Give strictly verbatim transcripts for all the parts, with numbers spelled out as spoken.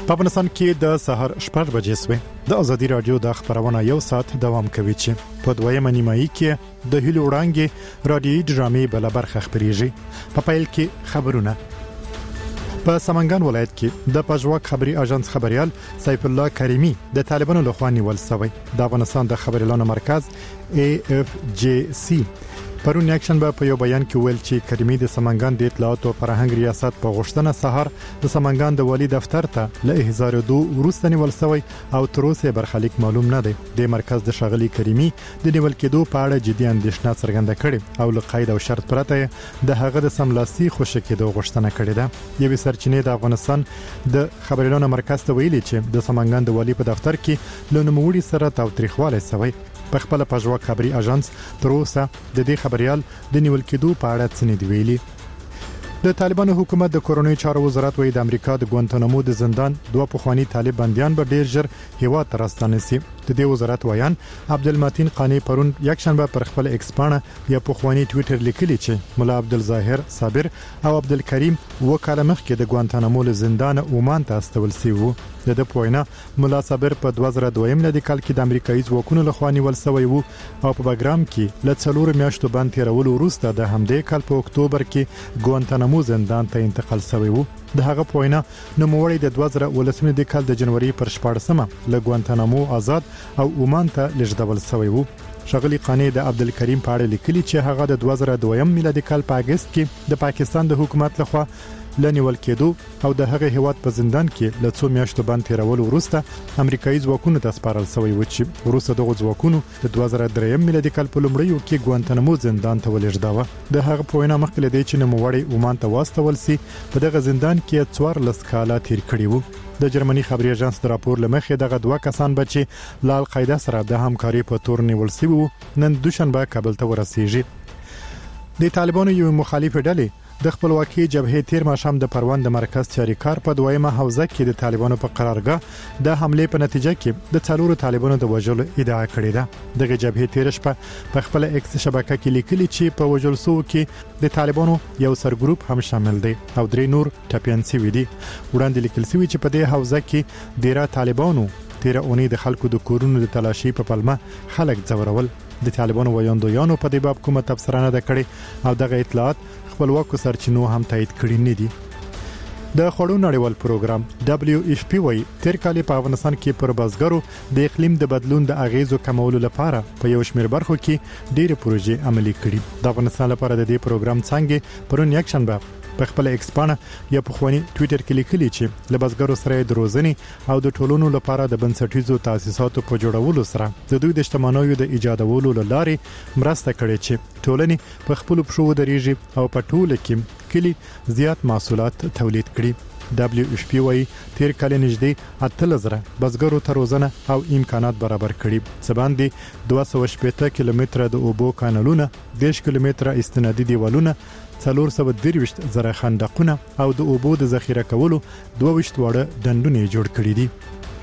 په افغانستان کې د سحر شپږ بجې سوې د ازادي رادیو د خبرونه یو ساعت دوام کوي چې په دویمه نیمایي کې د هیلو وړاندې رادیوي ډرامې بل برخه خبريږي په پیل کې خبرونه په سمنګان ولایت کې د پژواک خبري اژانس خبريال سیف الله کریمی د طالبانو لخوا نیول شوی د افغانستان د خبريالانو مرکز ای اف جی سی پرون اکشن به په یو بیان کې ویل چې کریمی د سمنګان د اطلاعات او فرهنګ ریاست په غوښتنه سحر د سمنګان د والی دفتر ته له احضار دو وروسته نیول شوی او تر اوسه برخلیک معلوم نه دی د مرکز د شغلی کریمی د نیول کېدو په اړه جدي اندېښنه څرګنده کړې او له قید او شرط پرته د هغه د سملاسي خوشی کېدو غوښتنه کړې ده یوه سرچینې د افغانستان د خبريالانو مرکز ته ویلي چې د سمنګان د والی په دفتر کې له نوموړي سره تاوتریخواله شوی په خپل پژواک خبري اژانس تر اوسه د دې خبريال د نیول کېدو په اړه څه نه دی ویلي د طالبانو حکومت د کورونی چارو وزارت وایي د امریکا د ګوانتانامو د زندان دوه پخوانی طالب بنديان به ډیر ژر هیوا ترستانه سي د دې وزارت وایان عبدالمتین قانی پرون یک شنبه پر خپل ایکس پاڼه یا پخوانی ټوئیټر لیکلی چې مولا عبدالظاهر صابر او عبدالکریم وکاله مخکې د ګوانتانامو له زندان عمان ته استول سی وو د د پوینا مولا صابر په دوه زره دوه میلادي کال کې د امریکایي ځواکونو له خوا نیول شوی وو او په بګرام کې له څلور میاشتو باندې تیرول وروسته د همدې کال په اکتوبر کې ګوانتانامو زندان ته انتقال شوی وو د هغه پوینا نوموړی د دوه زره ولسمه د کال د جنوري پر شپږمه له ګوانتانامو آزاد او عمان ته لږدول شوی وو شغلی قانی د عبدالکریم په اړه لیکلی چې هغه د دوه زره دوه میلادي کال په اگست کې د پاکستان د حکومت لخوا لنیول کېدو او د هغه هیواد په زندان کې له څو میاشتو باندې تیرول وروسته امریکایي ځواکونو ته سپارل شوی و چې وروسته دغه ځواکونو د دوه زره درې میلادي کال په لومړیو کې ګوانتانامو زندان ته ولېږداوه د هغه په وینا مخکې لدی چې نوموړی عمان ته واستول سي په دغه زندان کې څوارلس کاله تیر کړی وو د جرمني خبري اژانس د راپور لمخې دغه دوه کسان بچي لال قاعده سره د همکاري په تور نیول شوی وو نن دوشنبه کابل ته ورسیږي د طالبانو یو مخالف ډلې د خپلواکي جبهې تیر ماشام د پروان د مرکز چاریکار په دویمه حوزه کې د طالبانو په قرارګاه د حمله په نتیجه کې د څلورو طالبانو د وژلو ادعا کړې ده دغه جبهې تیر شپه په خپل ایکس شبکه کې لیکلي چې په وژل سو کې د طالبانو یو سرګروپ هم شامل دی او درې نور ټپيان شوي دي وړاندې لیکل شوی چې په دې حوزه کې ډیره طالبانو تیر اونۍ د خلکو د کورونو د تلاشي په پلمه خلک ځورول د طالبانو ویاندویانو په دې باب کومه تبصره نه کړې او دغه اطلاعات خپلواکو سرچینو هم تایید کړی نه دي د خړو نړیوال پروګرام دبليو ایف پی وايي تیر کال په افغانستان کې پر بازګرو د اقلیم د بدلون د اغیزو کمولو لپاره په یو شمېر برخو کې ډېر پروژې عملي کړي د افغانستان لپاره د دې پروګرام څنګه پرون یک شنبه په خپل ایکس پاڼه یا په خواني ټوئیټر کې لیکلي چې لباسګرو سره د روزنې او د ټولونو لپاره د بنسټیزو تاسیساتو په جوړولو سره د دوی د اجتماعي د ایجادولو لارې مرسته کړې چې ټولنې په خپل پښو درېږي او په ټوله کې کلی زیات محصولات تولید کړي دبليو ایف پی وايي تیر کال نږدې اتل زره بزګرو ته روزنه او امکانات برابر کړي سباندې دوه سوه شپږ کیلومتره د اوبو کانالونه دیش کیلومتره استنادي دیوالونه څلور سوه درویشت زره خندقونه او د اوبو د ذخیره کولو دوه ویشت وړه ډنډونه جوړ کړي دي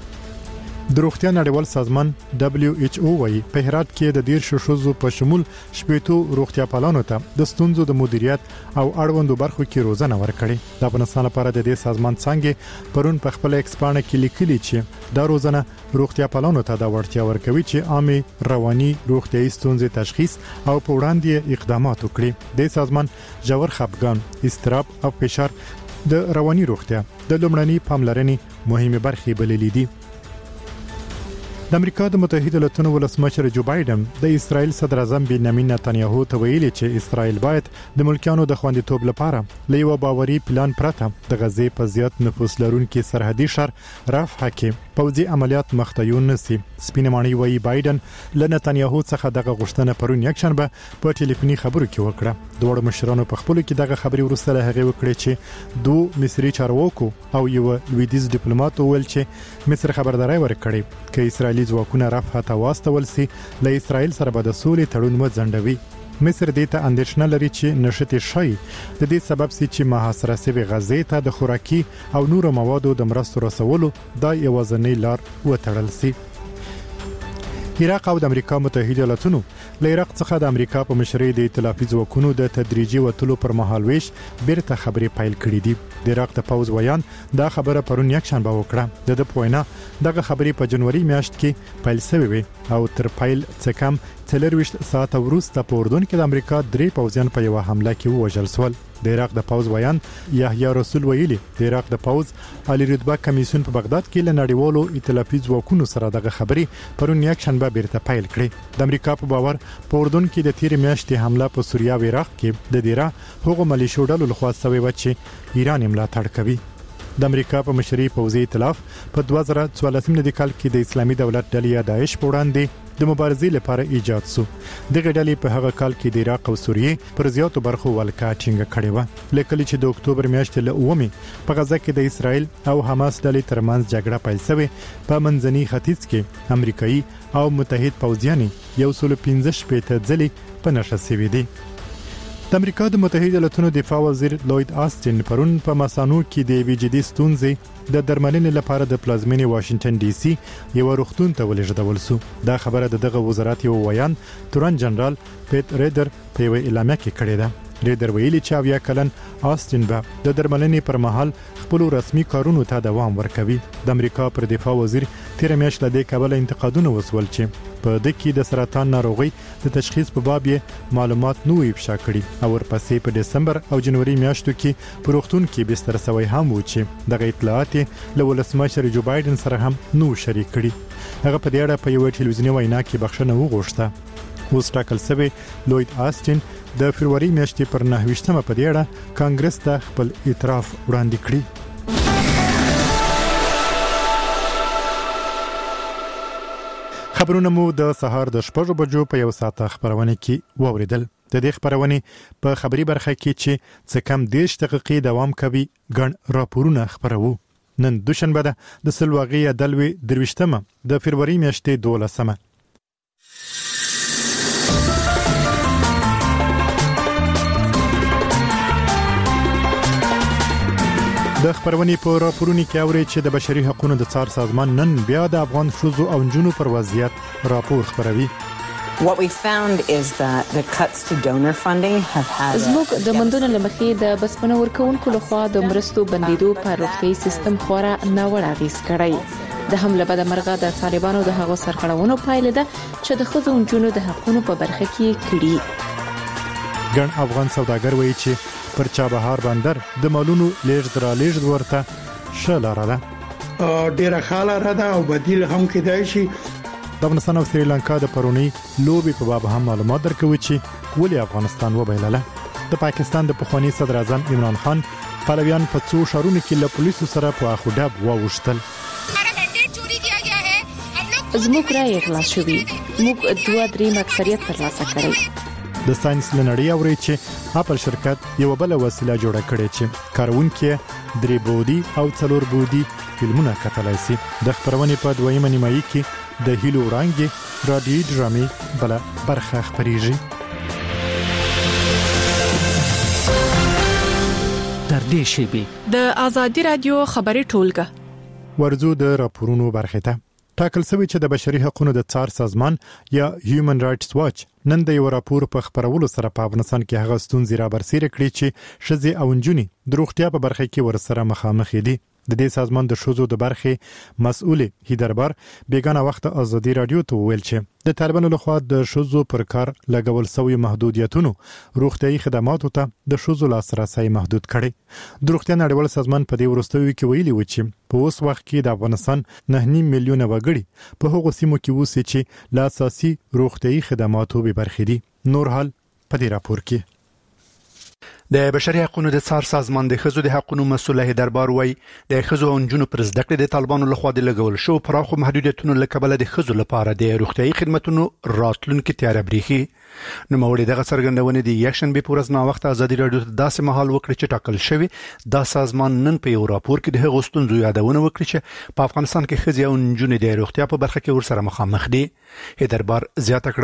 د روغتیا نړیوال سازمان دبليو ایچ او وايي په هرات کې د ډیر ششوزو په شمول شپېتو روغتیا پالانو ته د ستونزو د مدیریت او اړوندو برخو کې روزنه ورکړي د افغانستان لپاره د دې سازمان څنګه پرون په خپل ایکس پاڼه کې لیکلي چې دا روزنه روغتیا پالانو ته د وړتیا ورکوي چې عامه رواني روغتيایي ستونزې تشخیص او په وړاندې اقدامات وکړي د سازمان جوړ خپګان استراب او فشار د رواني روغتیا د لومړني پاملرنې مهمه برخې بللې دي د امریکا د متحده ایالاتو ولسمشر جو بایدن د اسرائیل صدر اعظم بنیامین نتنیاهو ته ویلي چې اسرائیل باید د ملکیانو د خوندیتوب لپاره لیو باوري پلان پرته د غزې په زیات نفوس لرونکي سرحدي شهر رفح کې پوځي عملیات مختیون نسی سپینمانی وی بایدن له نتنیاهو څخه دغه غوښتنه پرون یک شنبه په ټلیفوني خبرو کې وکړه دوه مشرانو په خپل کې دغه خبري ورسره هغه وکړي چې دوه مصري چارواکو او یو لویدیز ډیپلوماټ ویل چې مصر خبرداري ورکړي چې اسرائیل ځواکونه رفح ته واستول سي له اسرائیل سره به د سولې تړون وځنډوي مصر دې ته اندېښنه لري چې نشته شي د دې سبب سي چې محاصره سوي غزې ته د خوراکي او نورو موادو د مرستو رسولو د یوازنۍ لار وټړل سي عراق او د امریکا متحده ایالاتونو له عراق څخه د امریکا په مشرۍ د ائتلافي ځواکونو د تدریجي وټلو پر مهال ویش بیرته خبرې پیل کړې دي. د عراق د پوز ویان دا خبره پرون یک شنبه وکړه. د د پوینا دغه خبرې په جنوري میاشت کې پیل شوې وي او تر پیل څخه کم څلورویشت ساعت وروسته په اردن کې د امریکا درې پوځیان په یو حمله کې ووژل شول. د عراق د پوز ویان یحیی رسول ویلي د عراق د پوز عالی رتبه کمیسیون په بغداد کې له نړیوالو ائتلافي ځواکونو سره دغه خبرې پرون یک شنبه بیرته پیل کړې. د امریکا په باور په اردن کې د تیر میاشتې حمله په سوریه او عراق کې د دیره هغو ملیشو ډلو لخوا شوې و چې ایران یې ملاتړ کوي. د امریکا په مشرۍ پوځي ائتلاف په دوه زره څوارلسم کال کې د اسلامي دولت ډلې داعش په وړاندې د مبارزې لپاره ایجاد شو. دغه ډلې په هغه کال کې د عراق او سوریې پر زیاتو برخو ولکه ټینګه کړې و. لکه چې د اکتوبر میاشتې له اومه په غزه کې د اسرائیل او حماس ډلې ترمنځ جګړه پیل شوه، په منځني ختیځ کې امریکایي او متحد پوځیان یو سل پنځه شپږ ځلې په نشه شوي دي. د امریکا د متحده ایالاتو دفاع وزیر لوید آستین پرون په مسانو کې د وی جی ډي ستونزې د درملنې لپاره د پلازمینې واشنگټن ډي سي یو روغتون ته ولېږدول شو. دا خبره د دغه وزارت یو ویان تورن جنرال پیټ ریډر په یو اعلامیه کې کړې ده. ریډر ویلي چې اویا کلن آستین به د درملنې پر مهال خپل رسمي کارونو ته دوام ورکوي. د امریکا پر دفاع وزیر تیر میاشت له دې کابل انتقادونه وسول چې په دې کې د سرطان ناروغي د تشخیص په باب یې معلومات نو افشا کړي او ورپسې په دسمبر او جنوري میاشتو کې په روغتون کې بستر سوی هم و چې دغه اطلاعات له ولسمشر جو بایدن سره هم نو شریک کړي. هغه په دې اړه په یو ټلویزیوني وینا کې بخښنه وغوښته. اوس ټاکل شوی لوید آستین د فروری میاشتې پر نهه ویشتمه په دې اړه کانګرس ته خپل اعتراف وړاندې کړی. خبرونه مو د سهار د شپږ بجو په یو ساعت خبرونه کې واوریدل. د دې خبرونه په خبري برخه کې چې څه کم دیش دقیقې دوام کوي ګڼ راپورونه خبرو. نن دوشنبه ده د سلواغي دلوي درويشتمه د فروری میاشتې دولسمه. د خبرونې په راپورونو کې اوري چې د بشري حقوقو د څار سازمان نن بیا د افغان ښځو او نجونو پر وضعیت راپور خبروي. What we found is that the cuts to donor funding have had زموږ د مندونو لمخې د بسپنه ورکوونکو لخوا د مرستو بندیدو پر روغتي سیستم خورا ناوړه اغیز کړی. د حمله بد مرغه د طالبانو د هغو سرغړونو پایله ده چې د ښځو او نجونو د حقوقو په برخه کې کړي. ګڼ افغان سوداګر وایي چې پر چابهار بندر د مالونو لیږد را لیږد ورته شلاره ده. ډیره خاله را ده او بدیل هم کېدای شي. د افغانستان او سریلانکا د پرونی لوبي په باب هم معلومات درکوي چې ولې افغانستان وبایلله. د پاکستان د پخوانی صدر اعظم عمران خان پلویان په څو شهرونو کې له پولیسو سره په اخوډب واوښتل. زموږ رای اغلا شوی، موږ دوه درې اکثریت ترلاسه کړی. د ساينس لنړۍ اوري چې اپل شرکت یو بل وسیله جوړه کړې چې کارونکي درې بودی او څلور بودی فلمونه کتلای شي. د خبرونې په دویمه نیمایي کې د هیلو وړاندې رادیو ډرامې بل برخه خبريږي. تر دې شی د ازادي رادیو خبري ټولګه ورزو د راپورونو برخه ته ټاکل شوی چې د بشري حقوقو د څار سازمان یا هیومن رائټس واچ نن د یو راپور په خبرولو سره په افغانستان کې هغه ستونزې را برسېره کړې چې ښځې او نجونې د روغتیا په برخه کې ورسره مخامخ دي. د دې سازمان د ښځو د برخې مسؤل هیدربار بیگانه وخت ازادي رادیو ته ویل چې د طالبانو لخوا د ښځو پر کار لګول شوی محدودیتونو روغتيایي خدماتو ته د ښځو لاسرسي محدود کړي. د روغتیا نړیوال سازمان په دې وروستیو کې ویلي و چې په اوس وخت کې د افغانستان نه میلیونه وګړي په هغو سیمو کې وسی چې لا اساسي روغتيایي خدماتو به برخې دي. نور حال په دې راپور کې د بشري حقوقو د څار سازمان د ښځو د حقوقو مسؤل هیدربار وای د ښځو او نجونو پر زده کړې د طالبانو لخوا د لګول شو پراخو محدودیتونو لکبل د ښځو لپاره د روغتيایي خدماتو راتلونکو تیار بریخي. نو موري دغه څرګندونه د یشن به پورز نا وخت ازادي رادیو ته داسې مهال وکړي چې ټاکل شوی دا سازمان نن په یو راپور کې د غوښتنځو یادونه وکړي چې په افغانستان کې ښځې او نجونې د روغتیا په برخه کې ورسره مخامخ دي. هیدربار زیاته کړه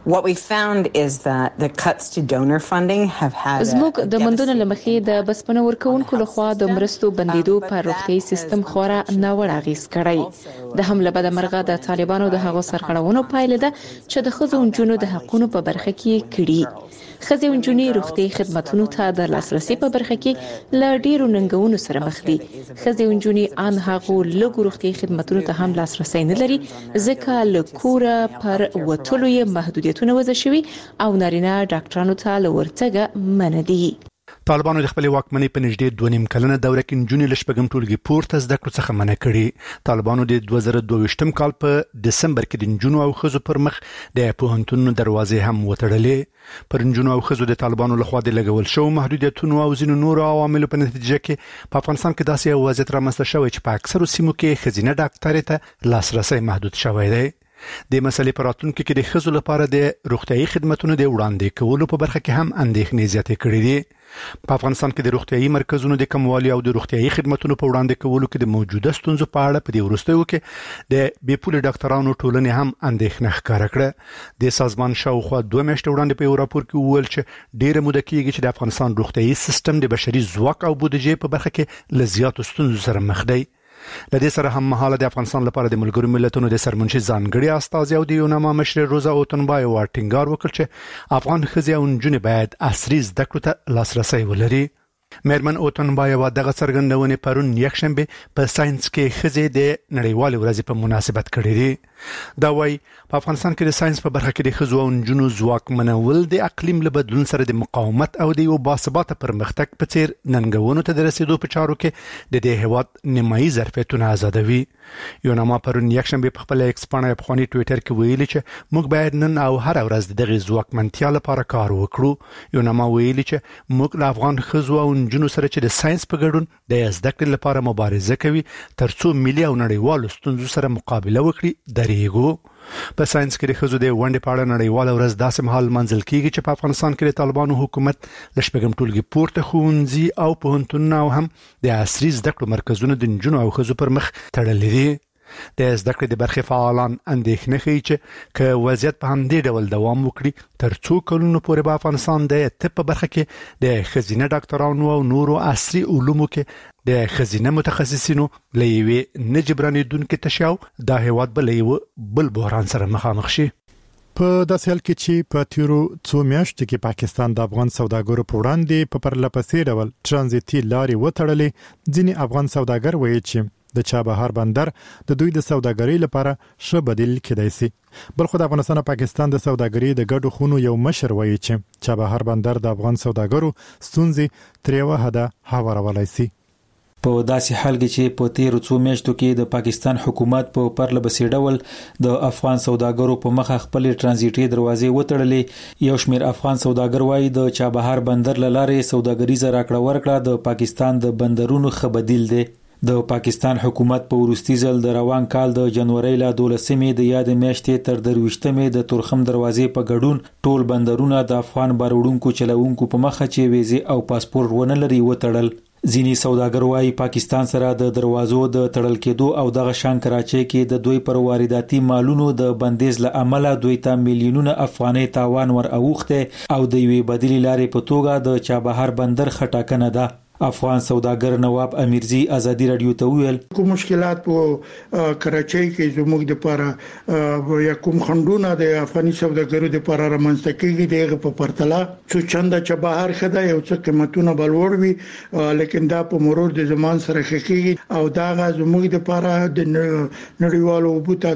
What we found is that the cuts to donor funding have had زموږ د مندونو لمخې د بسپنه ورکوونکو لخوا د مرستو بندیدو پر روغتي سیستم خورا ناوړه اغیز کړی. د حمله بد مرغه د طالبانو د هغو سرغړونو پایله ده چې د ښځو نجونو د حقوقو په برخه کې کړي. ښځې نجونې روغتي خدماتو ته د لاسرسي په برخه کې ل ډیرو ننګونو سره مخ دي. ښځې نجونې ان هغو لږ روغتي خدماتو ته هم لاسرسي نه لري ځکه له کوره پر وټلو یې محدودیت وضع شوی او نارینه ډاکټرانو ته لورتګه منع دي. طالبانو د خپل واکمنۍ په نږدې دوه نیم کلنه دوره کې نجونې له شپږم ټولګي پورته زده کړو څخه منع کړي. طالبانو د دوه زره دوه ویشتم کال په دسمبر کې د نجونو او ښځو پر مخ د پوهنتونونو دروازې هم وتړلې. پر نجونو او ښځو د طالبانو لخوا د لګول شو محدودیتونو او ځینو نورو عواملو په نتیجه کې په افغانستان کې داسې یو وضعیت رامنځته شوی چې په اکثرو سیمو کې ښځینه ډاکټرۍ ته لاسرسي محدود شوی دی. د مسلې پر راتلونکو کې د ښځو لپاره د روغتيایي خدماتو د وړاندې کولو په برخه کې هم اندېښنې زیاتې کړې دي. په افغانستان کې د روغتيایي مرکزونو د کموالي او د روغتيایي خدماتو په وړاندې کولو کې د موجوده ستونزو په اړه په دې وروستیو کې د بیپول ډاکټرانو ټولنې هم اندېښنه ښکاره کړه. د سازمان شاوخوا دوه میاشتې وړاندې په یو راپور کې وویل چې ډیره موده کېږي چې د افغانستان روغتيایي سیستم د بشري ځواک او بودیجې په برخه کې له زیاتو ستونزو سره مخ دی. لدې سره هم مهاله د افغانستان لپاره د ملګرو ملتونو د سرمنشي ځانګړي استازي او د یوناما مشر روزا اوتنبای ورټینګار وکړ چې افغان ښځې او نجونې باید عصري زده کړو ته لاسرسي ولري. مېرمن اوتنبای و دغه څرګندونې پرون یکشنبه په ساينس کې ښځې د نړیوال ورځې په مناسبت کړې دي. دا وایي په افغانستان کې د ساينس په برخه کې د ښځو او نجونو ځواکمنول د اقلیم له بدلون سره د مقاومت او د یو باثباته پرمختګ په څیر ننګونو ته د رسیدو په چارو کې د دې هیواد نیمایي ظرفیتونه آزادوي. یوناما پرون یکشنبه په خپل ایکس باندې په خوني ټوئیټر کې ویلي چې موږ باید نن او هر ورځ دغه ځواکمنتیا لپاره کار وکړو. یوناما ویلي چې موږ له افغان ښځو او نجونو سره چې د ساينس په ګډون د زده کړې لپاره مبارزه کوي ترڅو ملي او نړیوالو ستونزو سره مقابله وکړي درېږو. په ساينس کې د ښځو د ونډې په اړه نړیواله ورځ داسې مهال منځل کیږي چې په افغانستان کې د طالبانو حکومت له شپږم ټولګي پورته ښوونځي او پوهنتونونه او هم د عصري زده کړو مرکزونو د نجونو او ښځو پر مخ تړلي دي. د زده کړې د برخې فعالان اندېښنه کوي چې که وضعیت په همدې ډول دوام وکړي تر څو کلونو پورې به افغانستان د طب په برخه کې د ښځینه ډاکټرانو او نورو عصري علومو کې د ښځینه متخصصینو له یوې نه جبرانېدونکې تشاو دا هیواد به له یو بل بحران سره مخامخ شي. په داسې حال کې چې په تیرو څو میاشتو کې پاکستان د افغان سوداګرو په وړاندې په پرلپسې ډول ترانزیتي لارې وتړلې، ځینې افغان سوداګر وایي چې د چابهار بندر د دوی د سوداګرۍ لپاره ښه بدیل کېدای شي. بل خو د افغانستان او پاکستان د سوداګرۍ د ګډو خونو یو مشر وایي چې چابهار بندر د افغان سوداګرو ستونزې تر یوه حده هوارولای شي. په داسې حال کې چې په تیرو څو میاشتو کې د پاکستان حکومت په پرلپسې ډول د افغان سوداګرو په مخه خپل ترانزیټي دروازې وتړلې، یو شمېر افغان سوداګر وایي د چابهار بندر لاره سوداګریزه راکړه ورکړه د پاکستان د بندرونو ښه بدیل دی. د پاکستان حکومت په وروستي ځل د روان کال د جنوري لا دولسمې د یاد میاشتې تر درويشتمې د تورخم دروازې په ګډون ټول بندرونه د افغان باروړونکو چلوونکو په مخه چې ویزه او پاسپورت ونه لري وتړل. ځینې سوداګر وايي پاکستان سره د دروازو د تړل کېدو او دغه شان کراچۍ کې د دوی پر وارداتي مالونو د بندیز له امله دوی ته میلیونونه افغانۍ تاوان ور اوخته او د یوې بدیل لارې په توګه د چابهار بندر خټاکنه ده. افغان سوداګر نواب امیرزی ازادي رادیو ته ویل کوم مشکلات په کراچۍ کې زموږ د لپاره یا کوم خندونه د افغاني سوداګرو د لپاره رامنځته کیږي دغه په پرتله څو چنده چې بهر خدای یو څه قیمتونه بلور وي، لیکن دا په مرور د زمان سره خکېږي او دا زموږ د لپاره د نړیوالو بوته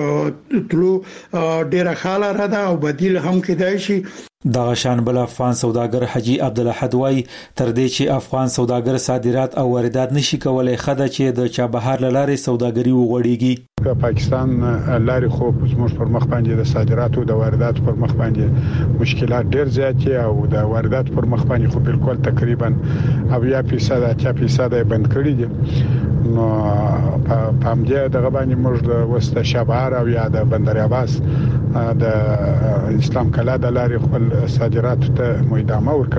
د تلو ډیره خاله را ده او بدیل هم کېدای شي. دغه شان بل افغان سوداګر حجی عبدالحد وای تر دې چې افغان سوداګر صادرات او واردات نشي کولای خدای چې د چابهار لارې سوداګري وغوړيږي. پاکستان لارې خو زموږ پر مخ باندې د صادراتو او د وارداتو پر مخ باندې مشکلات ډېر زیات دي او د وارداتو پر مخ باندې خو بالکل تقریبا اویا فیصد اته فیصد بند کړی دي. نو په همدې دغه باندې موږ د وسته شبهار او یا د بندر عباس د اسلام کلا د لارې خپل صادراتو ته مېدامه ورکړی ده.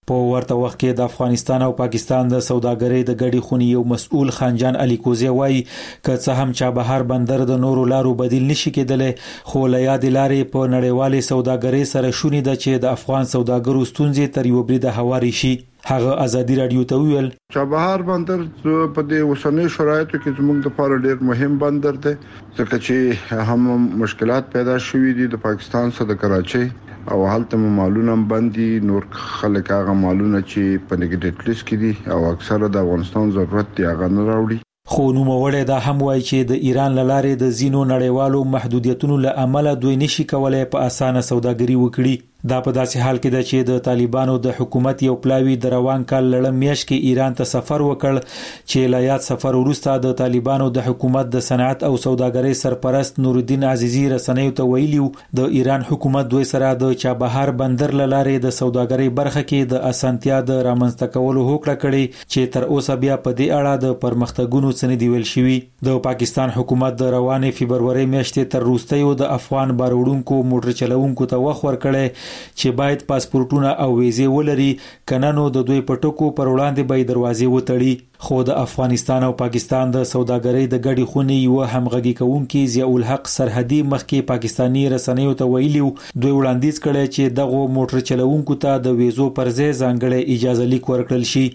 په ورته وخت کې د افغانستان او پاکستان د سوداګرۍ د ګډي خونې یو مسؤل خانجان علي کوزی وایي که څه هم چابهار بندر د نورو لارو بدیل نشي کېدلی خو له یاد لارې په نړیوالې سوداګرۍ سره شونې ده چې د افغان سوداګرو ستونزې تر یو بریده هواري شي. هغه ازادي رادیو ته ویل چابهار بندر په دې اوسنۍ شرایطو کې زموږ لپاره ډېر مهم بندر دی ځکه چې هم مشکلات پیدا شوې دي د پاکستان سره د کراچۍ او هلته مالونه باندې نور خلک هغه مالونه چې په نیګیټیو لیست کې دي او اکثره د افغانستان ضرورت دی هغه نه راوړي. خو نوموړی دا هم وایي چې د ایران لارې د زینو نړیوالو محدودیتونو له امله دوی نشي کولای په اسانه سوداګري وکړي. دا په داسې حال کې ده چې د طالبانو د حکومت یو پلاوی د روان کال لړم میاشت کې ایران ته سفر وکړ چې له یاد سفر وروسته د طالبانو د حکومت د صنعت او سوداګرۍ سرپرست نور الدین عزیزی رسنیو ته ویلیو د ایران حکومت دوی سره د چابهار بندر لارې د سوداګرۍ برخه کې د اسانتیا د رامنځته کولو هوکړه کړې چې تر اوسه بیا په دې اړه د پرمختګونو څه نه دی ویل شوی. د پاکستان حکومت د روانې فبرवरी میاشتې تر وروستیو د افغان باروړونکو موټر چلوونکو ته وخت ورکړی چې باید پاسپورتونه او ویزې ولري کنه نو د دوی په ټکو پر وړاندې به دروازې وتړي. خو د افغانستان او پاکستان د سوداګرۍ د ګډي خونې یو همغږي کوونکي ضیاء الحق سرحدي مخکې پاکستانی رسنیو ته ویلیو دوی وړاندیز کړي چې دغه موټر چلوونکو ته د ویزو پر ځای ځانګړی اجازه لیک ورکړل شي.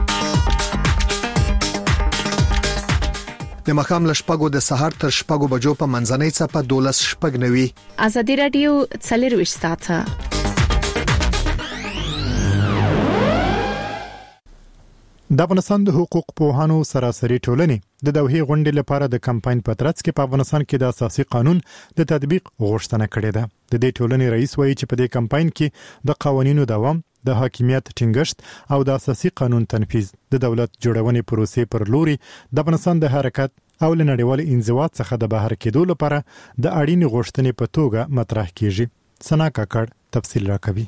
د مخام لشپګو د سحر تر شپګو بجو په منځنۍ چپه دولس شپګ نوي. ازادي رادیو څلرويشت ساعته. د افغانستان د حقوق پوهانو سراسري ټولنې د دوحې غونډې لپاره د کمپاین په ترڅ کې په افغانستان کې د اساسي قانون د تطبیق غوښتنه کړې ده. د دې ټولنې رئیس وایي چې په دې کمپاین کې د قوانینو دوام، د حاکمیت ټینګښت او د اساسي قانون تنفيذ د دولت جوړونې پروسې پر لوري د افغانستان د حرکت او لنړیوال انزوا څخه د بهر کېدو لپاره د اړین غوښتنې په توګه مطرح کیږي. سنا کاکړ تفصیل راکوي.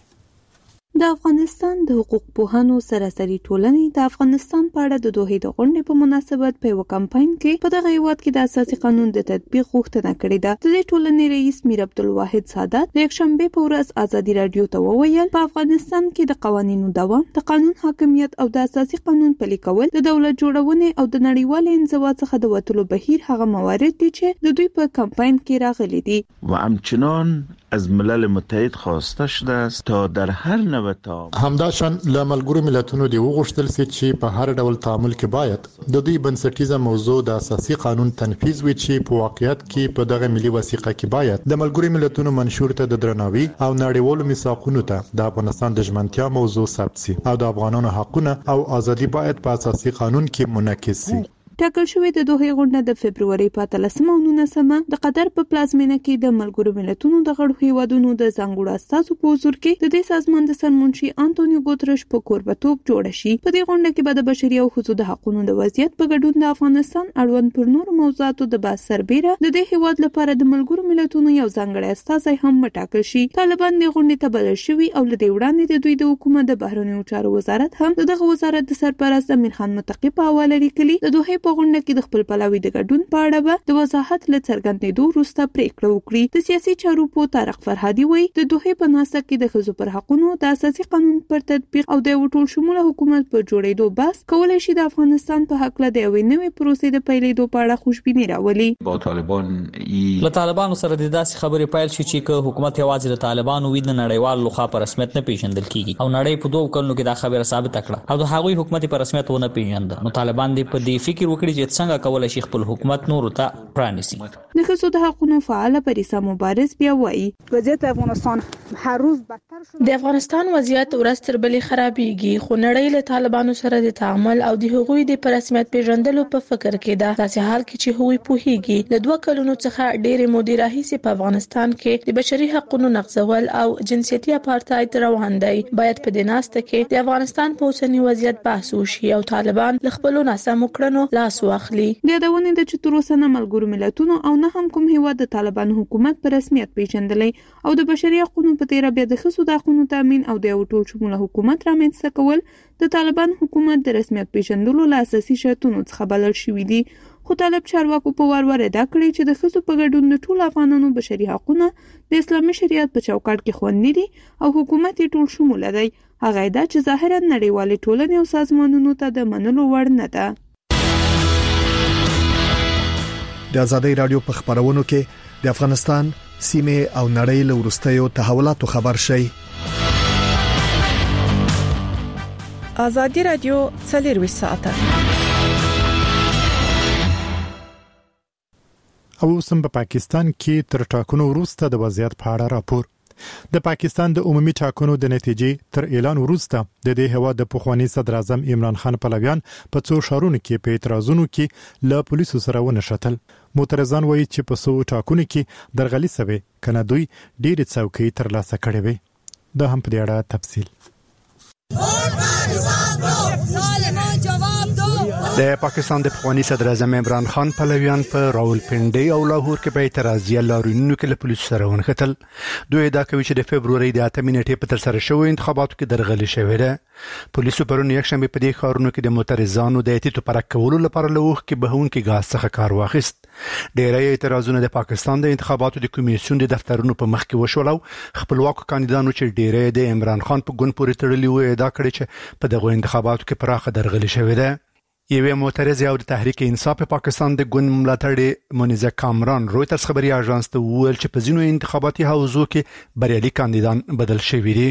د افغانستان د حقوق پوهانو سراسري ټولنې د افغانستان په اړه د دوحې د غونډې په مناسبت په یو کمپاین کې په دغه هیواد کې د اساسي قانون د تطبیق غوښتنه کړې ده. د دې ټولنې رئیس میر عبدالواحد سادات د یکشنبه په ورځ ازادي رادیو ته وویل په افغانستان کې د قوانینو دوام، د قانون حاکمیت او د اساسي قانون پلي کول د دولت جوړونې او د نړیوال انزوا څخه د وټلو بهیر هغه موارد دي چې د دوی په کمپاین کې راغلي دي. و همچنان از ملل متحد خواسته شده است تا در هر نوع تعامل همداشان له ملګرو ملتونو دی وغوښتل سي چې په هر ډول تعامل کې باید د دوی بنسټیزه موضوع د اساسي قانون تنفيذ وي چې په واقعیت کې په دغه ملي وثیقه کې باید د ملګرو ملتونو منشور ته د درناوي او نړیوالو میثاقونو ته د افغانستان د ژمنتیا موضوع ثبت سي او د افغانانو حقونه او ازادي باید په اساسي قانون کې منعکس سي. ټاکل شوې د دوحې غونډه د فبرवरी په اتلسمه او نولسمه د قطر په پلازمینه کې د ملګرو ملتونو د غړو هیوادونو د ځانګړو استازو په حضور کې د دې سازمان د سرمنشي انټونیو ګوترش په کوربتوب جوړ شي. په دې غونډه کې به د بشري او ښځو د حقوقو د وضعیت په ګډون د افغانستان اړوند پر نورو موضوعاتو د بحث سربېره د دې هیواد لپاره د ملګرو ملتونو یو ځانګړی استازی هم مټاکل شي. طالبان د غونډې ته بلل شوي او لدې وړاندې د دوی د حکومت د بهرنیو چارو وزارت هم دغه وزارت د سرپرست امیر خان متقی په حواله لیکلي د دوحې په غونډه کې د خپل پلاوی د ګډون په اړه به د وضاحت له څرګندېدو وروسته پریکړه وکړي. د سیاسي چارو په طارق فرهادي وایي د دوحې په ناسته کې د ښځو پر حقوقو د اساسي قانون پر تطبیق او د ټول شموله حکومت په جوړېدو بحث کولای شي د افغانستان په حق له د یوې نوې پروسې د پیلېدو په اړه خوشبیني راولي. با طالبان له طالبانو سره د داسې خبرې پیل شي چې که حکومت یوازې د طالبانو وي د نړیوال لخوا په رسمیت نه پیژندل کیږي او نړۍ په دوه کلونو کې دا خبره ثابت کړه او د هغوی حکومت په رسمیت ونه پیژند نو طالبان دې په دې فکر وکړي چې څنګه کولای شي خپل حکومت نور ته پرانیسي. د ښځو د حقوقو فعال پریسا مبارز بیا وایي وضعیت افغانستان هر روز بدتر شو. د افغانستان وضعیت ورځ تر بلې خرابېږي خو نړۍ له طالبانو سره د تعامل او د هغوی د رسمیت پیژندلو په فکر کې ده. داسې حال کې چې هغوی پوهیږي له دوه کلونو څخه ډېرې مودې راهیسې په افغانستان کې د بشري حقوقو نقضول او جنسیتي اپارتاید روان دی. باید په دې ناسته کې د افغانستان په اوسني وضعیت بحث وشي او طالبان له خپلو ناسمو کړنو لاس واخلي. د یادونې د چې تر اوسه نه ملګرو ملتونو او نه هم کوم هیواد د طالبانو حکومت په رسمیت پیژندلی او د بشري حقوقو په تیره بیا د ښځو د حقوقو تامین او د یو ټول شموله حکومت رامنځته کول د طالبان حکومت د رسمیت پیژندلو له اساسي شرطونو څخه بلل شوي دي. خو طالب چارواکو په وار ور ادا کړی چې د ښځو په ګډون د ټولو افغانانو بشري حقوقونه د اسلامي شریعت په چوکاټ کې خوندي دي او حکومت یې ټول شموله دی. هغه دا چې ظاهرا نړیوالې ټولنې او سازمانونو ته د منلو وړ نه ده. د ازادي رادیو په خبرونو کې د افغانستان سیمه او نړۍ له ورستیو تحولاتو خبر شي. ازادي رادیو څلور ساعته او سم په پاکستان کې تر ټاکنو وروسته د وضعیت په اړه راپور. د پاکستان د عمومي ټاکنو د نتیجې تر اعلان وروسته د دې هوا د پخوانی صدر اعظم عمران خان پلویان په څو شهرونو کې په اعتراضونو کې له پولیسو سره ونښتل. معترضان وایي چې په څو ټاکنو کې درغلي سوي کنه دوی ډېر څوکۍ ترلاسه کړې وي. دا هم په دې اړه تفصیل. د پاکستان د پخوانی صدر اعظم عمران خان پلویان په راولپنډي او لاهور کې په اعتراضي لارونو کې له پولیسو سره ونښتل. دوی دا کوي چې د فبرवरी د اتمې نیټې په تر سره شوی انتخاباتو کې درغلي شوې ده. پولیسو پرون یکشنبه په دې ښارونو کې د معترضانو د اعتراض پر کولو لپاره له وخت کې بهونکي غاز څخه کار واخیست. ډېری اعتراضونه د پاکستان د انتخاباتو د کمیسیون د دفترونو په مخ کې وشول او خپلواک کاندیدانو چې ډېری د عمران خان په ګوند پورې تړلي وو دا کړی چې په دغه انتخاباتو کې پراخه درغلي شوې ده. یوه معترضه او د تحریک انصاف پاکستان د ګوند ملاتړي منیزه کامران رويترز خبري اژانس ته وویل چې په ځینو انتخاباتي حوزو کې بریالي کاندیدان بدل شوي دي.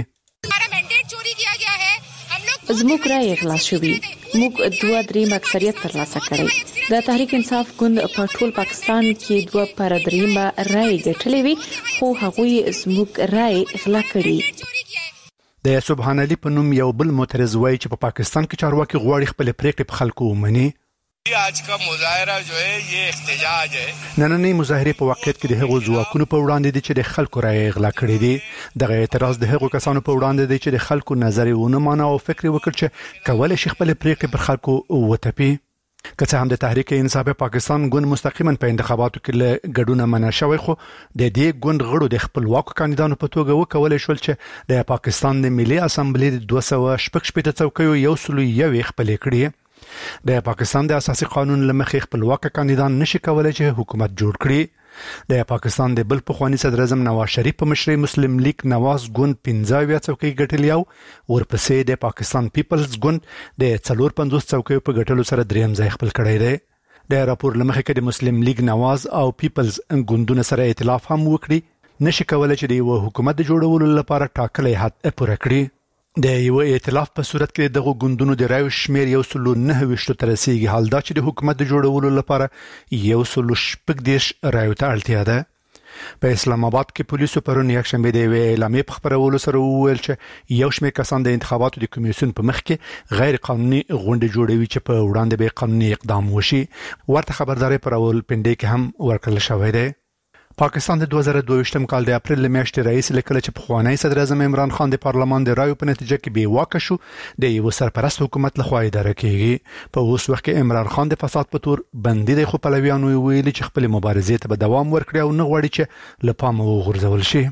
زموږ رائے اغلا شوی موږ دوه دریم اکثریت ترلاسه کړی. د تحریک انصاف ګوند په ټول پاکستان کې دوه پر دریم رائے ګټلې وي خو هغوی زموږ رائے اغلا کړی. د سبحان علي په نوم یو بل معترض وایي چې په پاکستان کې چارواکي غواړي خپل پریکړې په خلکو ومني. आज का मुजाहरा जो है ये احتجاج है. نننۍ مظاهره په واقعیت کې د هغو ځواکونو په وړاندې دي چې د خلکو رائے اغلا کړې دي. دغه اعتراض د هغو کسانو په وړاندې دی چې د خلکو نظر ونه مانه او فکر وکړي چې کولای شي خپل پریکړې پر خلکو وتپي. که څه هم د تحریک انصاف پاکستان ګوند مستقیما په انتخاباتو کې له ګډونه منع شوی خو د دې ګوند غړو د خپلواکو کاندیدانو په توګه وکولای شول چې د پاکستان د ملي اسامبلې د دوه سوه شپږ شپېته څوکیو یو سل یو خپلې کړې. د پاکستان د اساسي قانون لمخې خپلواک کاندیدان نشي کولای چې حکومت جوړ کړي. د پاکستان د بل پخوانی صدر اعظم نواز شریف په مشرۍ مسلم لیگ نواز ګوند پنځه اویا څوکۍ ګټلې او ورپسې د پاکستان پیپلز ګوند د څلور پنځوس څوکۍ په ګټلو سره دریم ځای خپل کړی دی. د راپور لمخې کې د مسلم لیگ نواز او پیپلز ګوندونو سره ائتلاف هم وکړي نشي کولای چې د یو حکومت جوړولو لپاره ټاکلي حد پوره کړي. د یو ائتلاف په صورت کې دغه ګوندونو د رایو شمیر یو سل نه ویشت تر رسیدي حال دا چې د حکومت جوړولو لپاره یو سل شپږ دیش رایو ته اړتیا ده. په اسلام آباد کې پولیسو پرون یکشنبه د اعلامیې په خبرولو سره وویل چې یو شمېر کسان د انتخاباتو د کمیسیون په مخ کې غیر قانوني غونډې جوړوي چې په وړاندې به قانوني اقدام وشي. ورته خبرداري پر راولپنډي کې هم ورکړل شوې ده. پاکستان د دوه زره دوه ویشتم کال د اپریل میاشتې رئیس لیکل چې پخوانی صدر اعظم عمران خان د پارلمان د رایو په نتیجه کې بې واکه شو د یو سرپرست حکومت لخوا اداره کیږي. په اوس وخت کې عمران خان د فساد په تور بندي دی خو پلویانو ویلي چې خپل مبارزې ته به دوام ورکړي او نه غواړي چې له پامه وغورځول شي.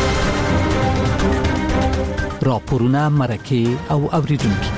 راپورونه مرکه او اوریدونکو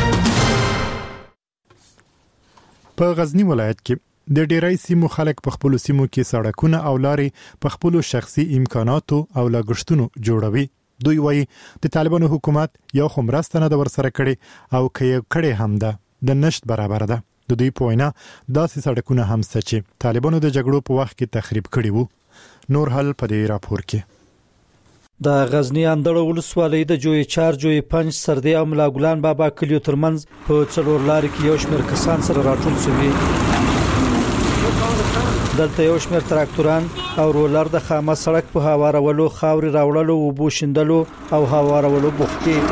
په غزنی ولایت کې د ډیری سیمو خلک په خپل سیمو کې سړکونه او لارې په خپل شخصي امکاناتو او لګښتونو جوړوي. دوی وایي د طالبانو حکومت یو خمرسته نه د ورسره کړي او کې کړي هم ده د نشټ برابر ده. د دوی په وینا داسې سړکونه هم چې طالبانو د جګړو په وخت کې تخریب کړي وو. نور حل په دې راپور کې د غزنی اندړ ولسوالۍ د جوی چار جوی پنځ سردی او ملا ګلان بابا کلیو ترمنځ په څلور لارې کې یو شمېر کسان سره راټول شوي. دلته یو شمېر تراکتوران او رولر د خامه سړک په هوارولو، خاوري راوړلو، اوبو شیندلو او هوارولو بوخت دي.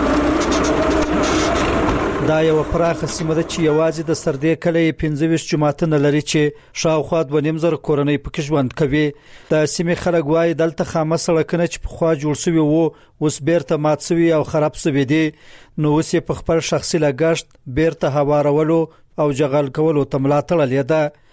دا یو پراخه سیمه ده چې یوازې د سردې کلی پنځه ویشت جماعتونه لري چې شاوخوا دوه نیم زره کورنۍ پکې ژوند کوي. د سیمې خلک وایي دلته خامه سړکونه چې پخوا جوړ شوي وو اوس بیرته مات شوي او خراب شوي دي. نو اوس یې په خپل شخصي لګښت بیرته هوارولو او جغل کولو ته ملا تړلې ده.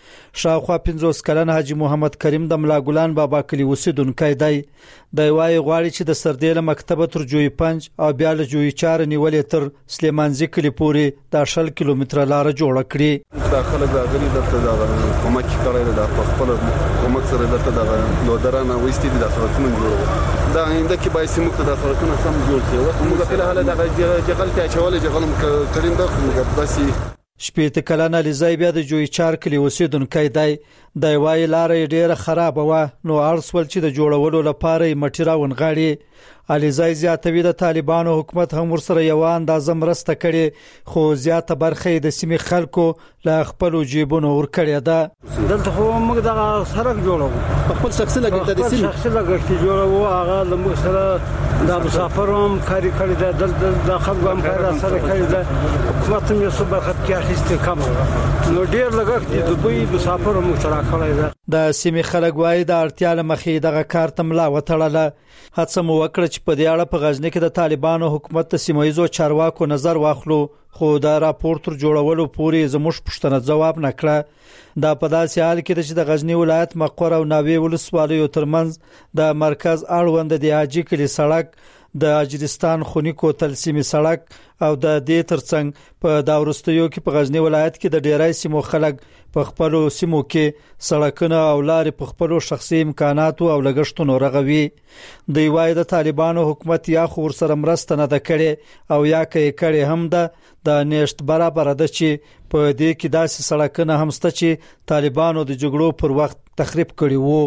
شاوخوا پنځوس کلن حاجی محمد کریم د ملا ګلان بابا کلی اوسیدونکی دی. د وای غواړي چې د سردې له مکتبه تر جوی پنج او بیا له جوی چار نیولې تر سلیمانزي کلی پورې د شل کیلومتره لار جوړ کړي. داخله د غلي د کومک کړي د خپل کومک سره د نو درانه وستې د سرتون جوړو دا انده کې بای سیمو د سرتون سم جوړ شي. موږ په حاله د جغل ته چولې جغل کریم د موږ بسي شپېته کلن علیزای بیا د جوی چار کلی اوسیدونکی دی. د وای لارې ډیره خراب و نو ارسول چې د جوړولو لپاره مټیرا ونغاړي. علیزای زیاتوي د طالبانو حکومت هم ورسره یو اندازه مرسته کړي خو زیاته برخه د سیمې خلکو له خپل جیبونو ور کړی ده. دلته خو موږ د سړک جوړو خپل شخصي لګښت د سیمې شخصي لګښت جوړو هغه له موږ سره د مسافروم کاری کړی ده دلته د خلکو هم کار سره کړی ده. حکومت هم یې څه برخه کې اخیسته کم نو ډیر لګښت د دوی مسافروم سره کړی ده. د سیمې خلک وایي د اړتیا لمخې دغه کار تملا وتړله. هڅه مو وکړه چې په دې اړه په غزنی کې د طالبانو حکومت ته سیمایزو چارواکو نظر واخلو خو دا راپور تر جوړولو پورې زموږ پوښتنه جواب نکړه. دا په داسې حال کې چې د غزنی ولایت مقر او ناوې ولسوالیو ترمنځ د مرکز اړوند د حاجی کلی سړک د اجرستان خونی کوتل سیمې سړک او د دې ترڅنګ په دا ورستیو کې په غزنی ولایت کې د ډیرای سیمو خلک په خپل سیمو کې سړکونه او لارې په خپل شخصي امکاناتو او لګښتونو رغوي. د وای د طالبانو حکومت یا خو سره مرسته نه د کړي او یا کې کړي هم ده د نشټ برابر ده چې په دې کې داسې سړکونه هم شته چې طالبانو د جګړو پر وخت تخریب کړي وو.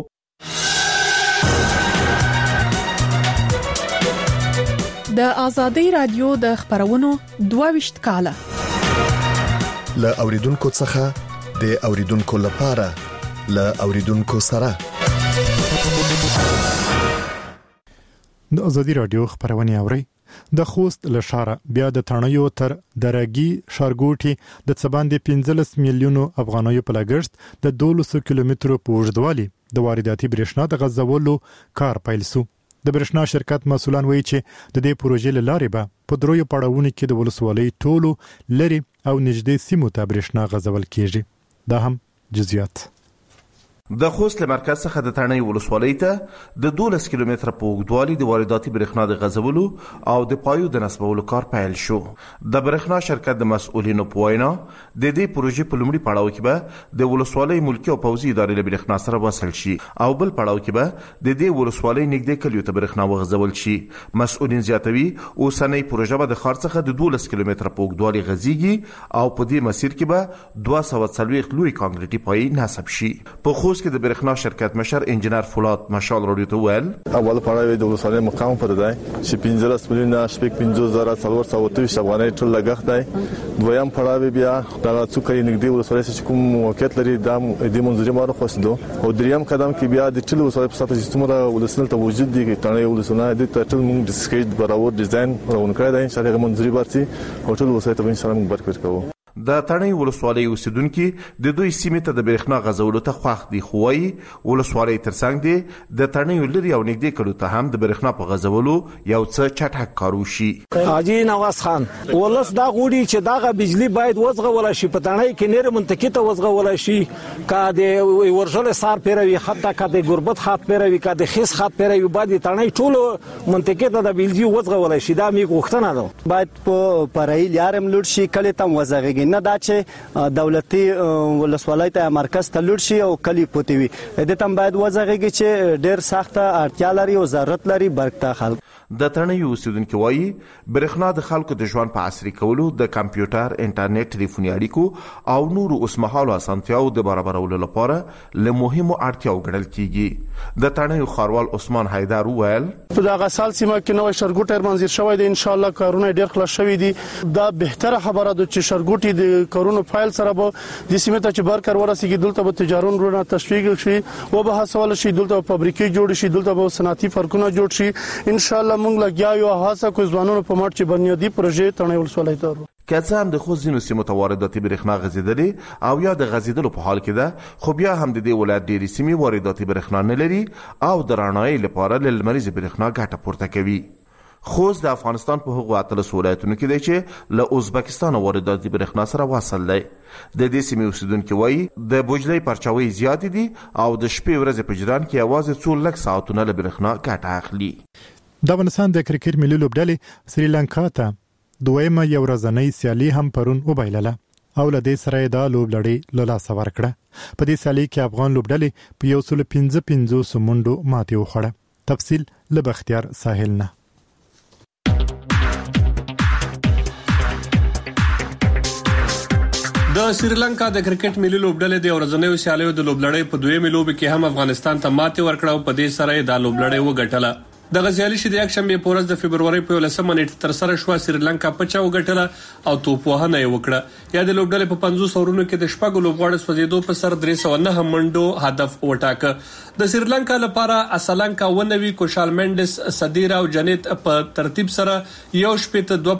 د آزادۍ رادیو د خبرونو دوه ویشت کاله ل اوریدونکو څخه د اوریدونکو لپاره ل اوریدونکو سره د آزادۍ رادیو خبرونه اوري. د خوست لشاره بیا د تڼیو تر درګي شارګوټي د څباندې پنځلس میلیونو افغانیو په لګښت د دولس کیلومترو په اوږدوالي د وارداتي برېښنا د غځولو کار پیل شو. د برېښنا شرکت مسؤلان وایي چې د دې پروژې لارې به په دروي پړاوونو کې د ولسوالۍ ټولو لري او نږدې سیمو ته برېښنا غځول کیږي. دا هم جزئیات. د خوست له مرکز څخه د تڼۍ ولسوالۍ ته د دولس کیلومتره په اوږدوالي د وارداتي برېښنا د غځولو او د پایو د نصبولو کار پیل شو. د برېښنا شرکت د مسؤلینو په وینا د دې پروژې په لومړي پړاو کې به د ولسوالۍ ملکي او پوځي ادارې له برېښنا سره وصل شي او بل پړاو کې به د دې ولسوالۍ نږدې کلیو ته برېښنا وغځول شي. مسؤلین زیاتوي اوسنۍ پروژه به د ښار څخه د دولس کیلومتره په اوږدوالي غځيږي او په دې مسیر کې به دوه سوه څلوېښت لوی کانکریټي پایې نصب شي. په خوست کې د برېښنا شرکت مشر انجنیر فولاد مشال راډیو ته ویل اول پړاو د ولسوالۍ مقام پر دی چې پنځلس میلیونه شپږ پنځوس زره څلور سوه اووه ویشت افغانۍ ټول لګښت دی. دویم پړاو بیا د څوکۍ نږدې ولسوالۍ چې کوم موقعیت لري د دې منځري مارو خوستو او دریم قدم کې بیا د ټول ولسوالۍ په سطح چې څومره ولسمل ته وجود دي تڼۍ ولسوالۍ د ټول موږ د سکیج برابر ډیزاین راون کړی دی چې هغه منځري برسي او ټول ولسوالۍ ته ان شاء الله موږ برکت کوو. د تڼۍ ولسوالۍ اوسیدونکو د دوی سیمې ته د برېښنا غځولو ته خوښ دي خو وايي ولسوالۍ ترڅنګ دي د تڼۍ لري او نږدې کړو ته هم د برېښنا په غځولو یو څه چټک کار وشي. حاجی نواز خان ولس دا غوړي چې داغه بجلی باید وزغول شي په تڼۍ کې نیر منطقه ته وزغول شي کا د ورژل سار پیروي حتی کا د غربت خاط پیروي کا د خیس خاط پیروي باید تڼۍ ټول منطقه ته د بجلی وزغول شي. دا می غوښتنه ده باید په پرایل یارم لور شي کله تم وزغږي نه دا چې دولتي ولسوالۍ ته مرکز ته لور شي او کلی پوتې وي د تم باید وزغږي چې ډېر سخت اړتیا لري او ضرورت لري برکته خلک. د تڼۍ اوسیدونکو وایي برېښنا د خلکو د ژوند په عصري کولو د کمپیوټر انټرنیټ ټلیفوني اړیکو او نورو اوسمهالو اسانتیاو د برابرولو لپاره له مهمو اړتیاو ګڼل کیږي. د تڼۍ ښاروال عثمان حیدر وویل په دغه سال سیمه کې نوې شرګوټي منځیر شوی دی ان شاء الله کارونه ډېر خلاص شوي دي. دا بهتره خبره ده چې شرګوټي د کارونو فایل سره به د سیمه ته چې برکر ورسیږي دلته به تجارون رونه تشویق شي او به حاصل شي دلته فابریکې جوړ شي دلته به صنعتي فرقونه جوړ شي ان شاء الله موږ لګیا یو هڅه کوو ځوانانو په مټ چې بنیادی پروژې تڼۍ ولسوالۍ ته که څه هم د خوست ځینو سیمو ته وارداتي برېښنا غځېدلې او یا د غځېدلو په حال کې ده خو بیا هم د دې ولایت ډېرې سیمې وارداتي برېښنا نه لري او د رڼایۍ لپاره له لمریزې برېښنا ګټه پورته کوي. خوست د افغانستان په هغو اتلس ولایتونو کې دی چې له ازبکستان وارداتي برېښنا سره وصل دی. د دې سیمې اوسیدونکو وایي د بوجلۍ پرچاوي زیات دي او د شپې ورځې په جریان کې یوازې څو لږ ساعتونه له برېښنا ګټه اخلي. د افغانستان د کرکټ ملي لوبډلې سریلانکا ته دویمه یو ورځنۍ سیالي هم پرون وبایلله او له دې سره د لوبډلې له لاسه ورکړه. په دې سیالي کې افغان لوبډلې په یو سل پنځه پنځوس منډو ماتې وخوړه. تفصیل له بختیار ساحل نه. د سریلانکا د کرکټ ملي لوبډلې د ورځنیو سیالیو د لوبلړۍ په دویمه لوب کې هم افغانستان ته ماتې ورکړه او په دې سره د لوبلړۍ وګټله. د غزيالي شې د یک شنبه په ورځ د فبرवरी په لسمه نیټه تر سره شو سریلانکا په چا وګټله او توپ وهنه یې وکړه. یا د لوبډلې په پنځوس اورونو کې د شپږ لوبغاړو سوځیدو په سر درې سوه نهه منډو هدف وټاکه. د سریلانکا لپاره اسلانکا ونوي کوشال منډس صدیرا او جنیت په ترتیب سره یو شپږ